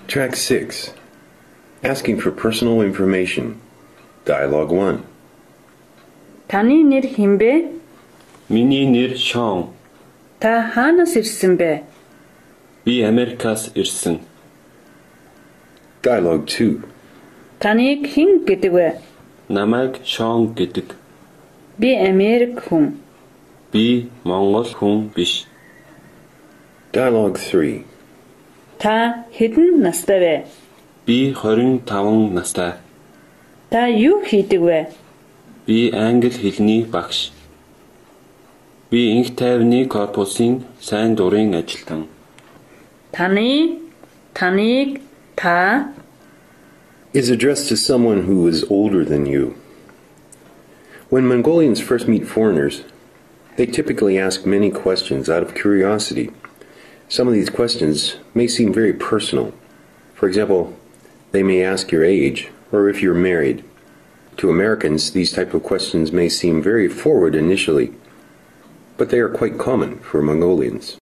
Track 6. Asking for personal information. Dialogue 1. Таны нэр хэн бэ? Миний нэр Шон. Та хаанаас ирсэн бэ? Би Америкаас ирсэн. Dialogue 2. Таныг хэн гэдэг вэ? Намайг Шон гэдэг. Би Америк хүн. Би Монгол хүн биш. Dialogue 3. Та хэдэн настай вэ? Би 25 настай. Та юу хийдэг вэ? Би англи хэлний багш. Би инх тайвны корпусын сайн дурын ажилтан. Таныг та Is addressed to someone who is older than you. When Mongolians first meet foreigners, they typically ask many questions out of curiosity. Some of these questions may seem very personal. For example, they may ask your age or if you're married. To Americans, these type of questions may seem very forward initially, but they are quite common for Mongolians.